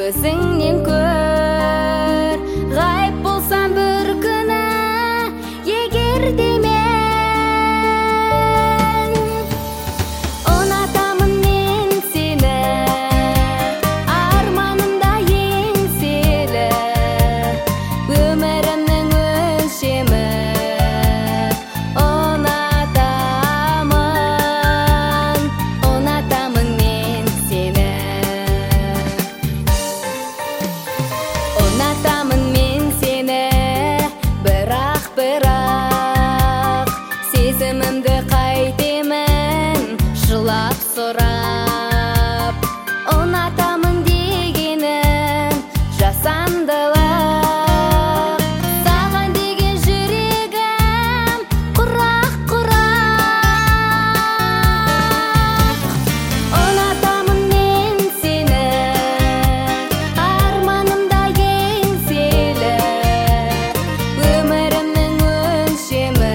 көзіңнен көр. Ғайып болсам бір күні, егер де мен ұнатамын мен сені, арманымда еңселі, өмірімнің өлшемі. Ұнатамын мен сені, ұнатамын мен сені, бірақ сезімімді қайтемін жылап сұрап. Ұнатамын дегенім жасандылық, саған деген жүрегім құрақ. Ұнатамын мен сені, арманымда еңселі, өмірімнің өлшемі.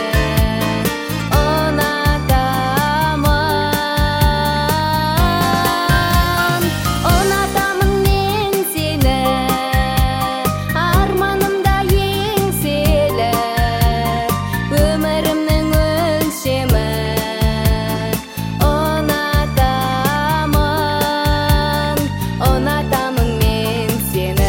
Ұнатамын мен сені, арманымда еңселі, өмірімнің өлшемі. Ұнатамын мен сені.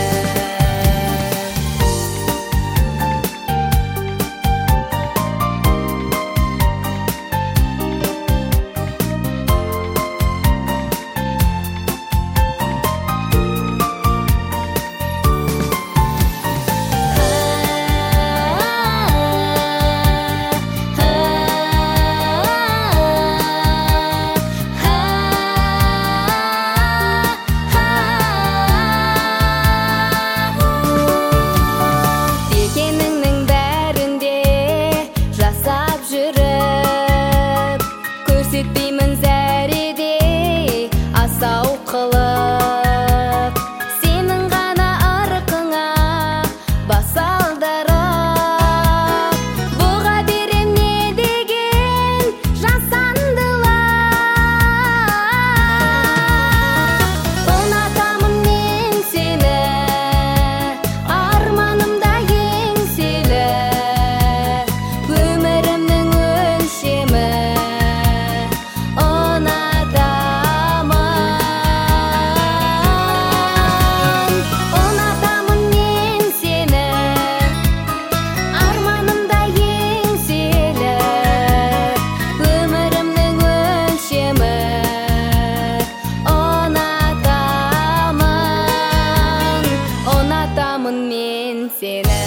Дегеніңнің бәрінде жасап жүріп, көрсетпеймін зәреде асау қылып. Сенің ғана ырқыңа бас алдырып, бұға берем не деген жасандылық. Ұнатамын мен сені, арманымда еңселі, өмірімнің өлшемі. Ұнатамын мен сені, арманымда еңселі, өмірімнің өлшемі. Ұнатамын мен сені.